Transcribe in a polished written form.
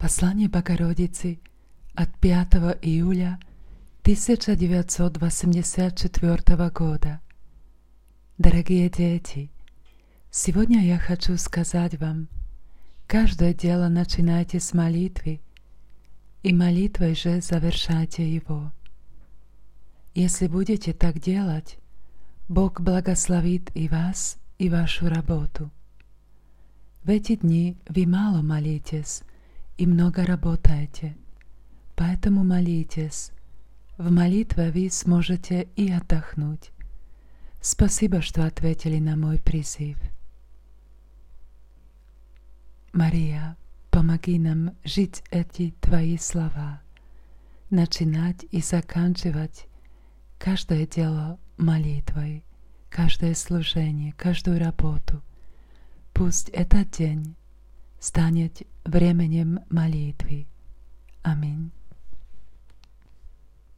Послание Богородицы от 5 июля 1984 года. Дорогие дети, сегодня я хочу сказать вам, каждое дело начинайте с молитвы, и молитвой же завершайте его. Если будете так делать, Бог благословит и вас, и вашу работу. В эти дни вы мало молитесь и много работаете, поэтому молитесь. В молитве вы сможете и отдохнуть. Спасибо, что ответили на мой призыв. Мария, помоги нам жить эти Твои слова, начинать и заканчивать каждое дело молитвой, каждое служение, каждую работу. Пусть этот день станет временем молитвы. Аминь.